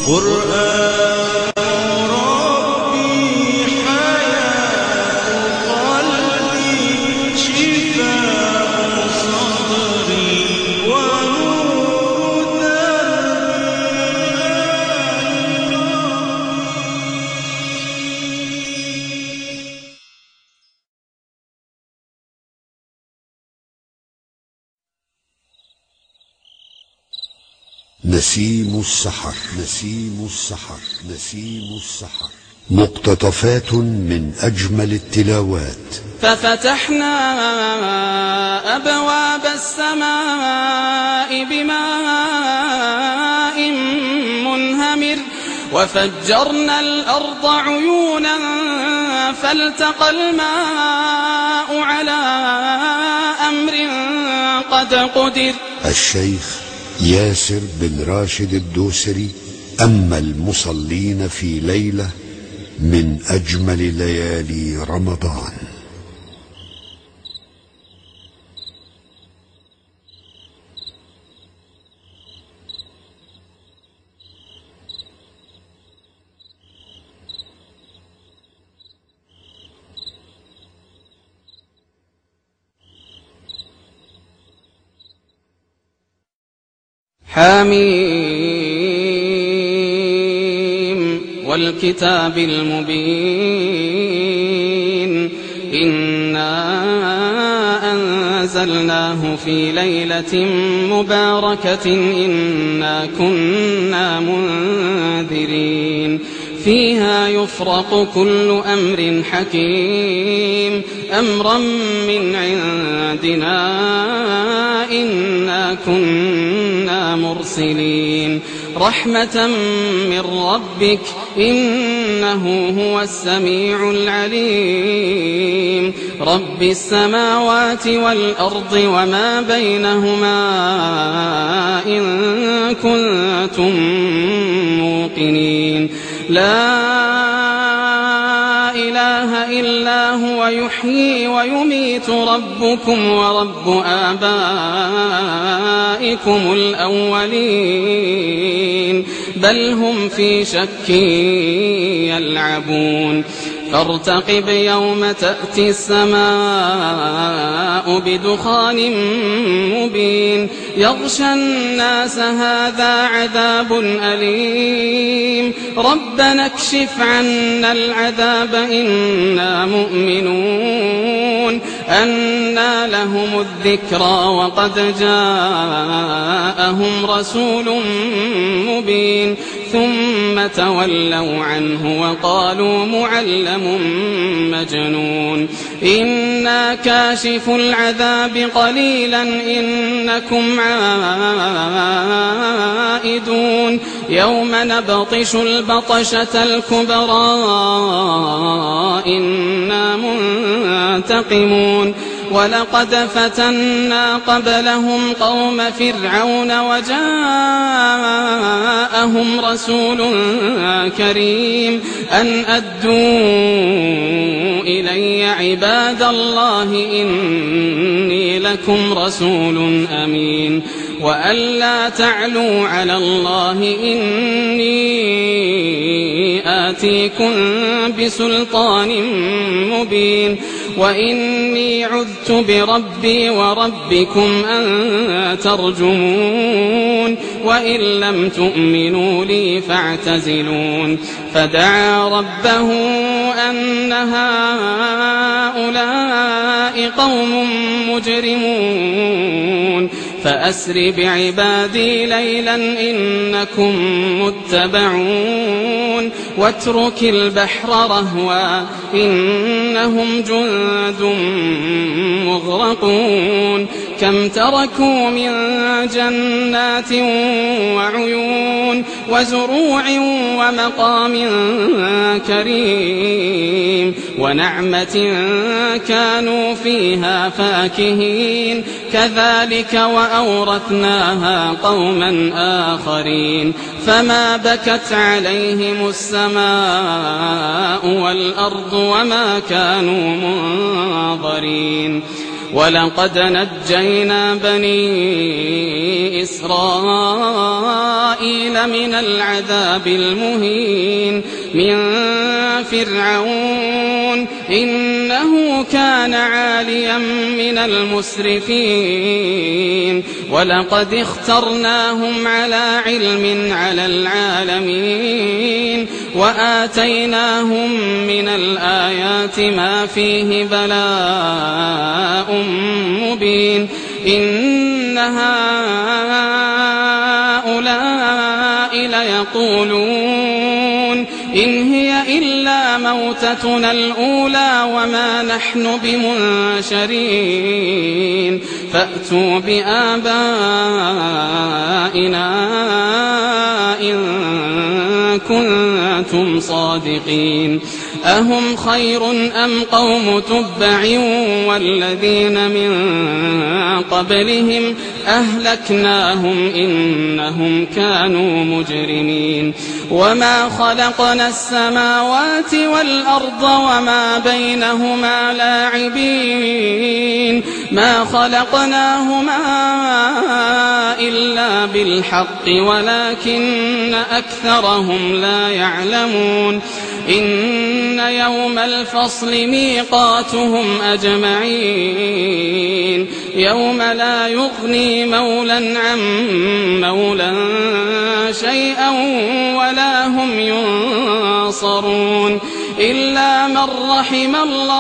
قرآن ربي حياة قلبي شفاء صدري ونور نسيم السحر. نسيم السحر. نسيم السحر. مقتطفات من أجمل التلاوات. ففتحنا أبواب السماء بماء منهمر وفجرنا الأرض عيونا فالتقى الماء على أمر قد قدر. الشيخ ياسر بن راشد الدوسري. أما المصلين في ليلة من أجمل ليالي رمضان. حميم والكتاب المبين إنا أنزلناه في ليلة مباركة إنا كنا منذرين فيها يفرق كل أمر حكيم أمرا من عندنا إنا كنا مرسلين رحمة من ربك إنه هو السميع العليم رب السماوات والأرض وما بينهما إن كنتم موقنين لا إله إلا هو يحيي ويميت ربكم ورب آبائكم الأولين بل هم في شك يلعبون فارتقب يوم تأتي السماء بدخان مبين يغشى الناس هذا عذاب أليم ربنا اكشف عنا العذاب إنا مؤمنون أنى لهم الذكرى وقد جاءهم رسول مبين ثم تولوا عنه وقالوا معلم مجنون إنا كاشف العذاب قليلا إنكم عائدون يوم نبطش البطشة الكبرى إنا منتقمون ولقد فتنا قبلهم قوم فرعون وجاءهم رسول كريم أن أدوا إلي عباد الله إني لكم رسول أمين وأن لا تعلوا على الله إني آتيكم بسلطان مبين وإني عذت بربي وربكم أن ترجمون وإن لم تؤمنوا لي فاعتزلون فدعا ربه أن هؤلاء قوم مجرمون فأسر بعبادي ليلا إنكم متبعون واترك البحر رهوا إنهم جند مغرقون كم تركوا من جنات وعيون وزروع ومقام كريم ونعمة كانوا فيها فاكهين كذلك وأورثناها قوما آخرين فما بكت عليهم السماء والأرض وما كانوا منظرين ولقد نجينا بني إسرائيل من العذاب المهين من فرعون إنه كان عاليا من المسرفين ولقد اخترناهم على علم على العالمين وآتيناهم من الآيات ما فيه بلاء مبين إن هؤلاء ليقولون إن هي إلا موتتنا الأولى وما نحن بمنشرين فأتوا بآبائنا إن كنتم صادقين أهم خير أم قوم تبع والذين من قبلهم أهلكناهم إنهم كانوا مجرمين وما خلقنا السماوات والأرض وما بينهما لاعبين ما خلقناهما إلا بالحق ولكن أكثرهم لا يعلمون إن يوم الفصل ميقاتهم أجمعين يوم لا يغني مولا عن مولا شيئا ولا هم ينصرون إلا من رحم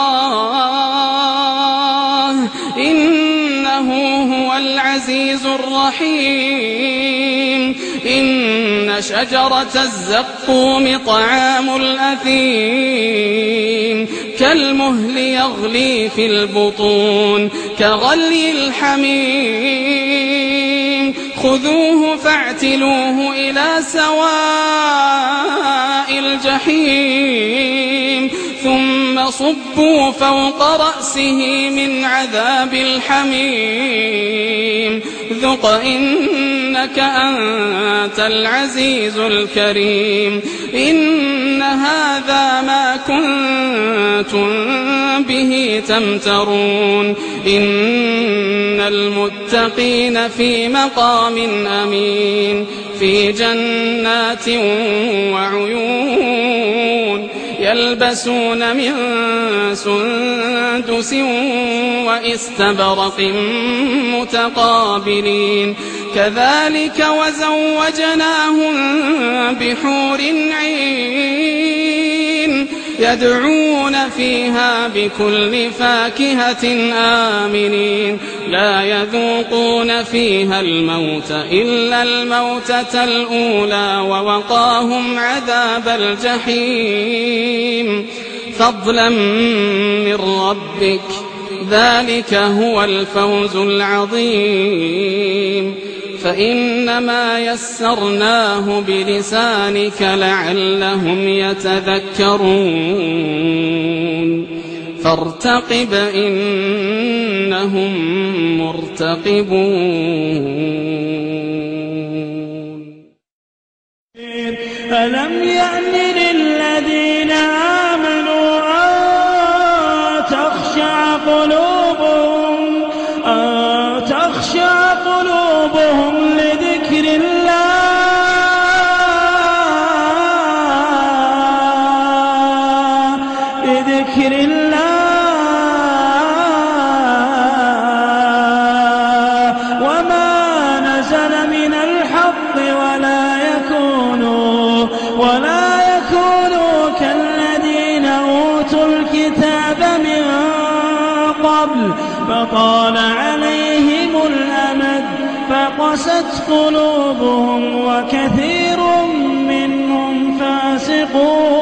الله إنه هو العزيز الرحيم إن شجرة الزقوم طعام الأثيم كالمهل يغلي في البطون كغلي الحميم خذوه فاعتلوه إلى سواء الجحيم ثم صبوا فوق رأسه من عذاب الحميم ذق إنك أنت العزيز الكريم إن هذا ما كنتم به تمترون إن المتقين في مقام أمين في جنات وعيون يلبسون من سندس وإستبرق متقابلين كذلك وزوجناهم بحور عين يدعون فيها بكل فاكهة آمنين لا يذوقون فيها الموت إلا الموتة الأولى ووقاهم عذاب الجحيم فضلا من ربك ذلك هو الفوز العظيم فإنما يسرناه بلسانك لعلهم يتذكرون فارتقب إنهم مرتقبون ألم يأن للذين آمنوا أن تخشع قلوبهم لذكر الله وما نزل من الحق ولا يكونوا كالذين أوتوا الكتاب من قبل فطال عليهم الأمد فقست قلوبهم وكثير منهم فاسقون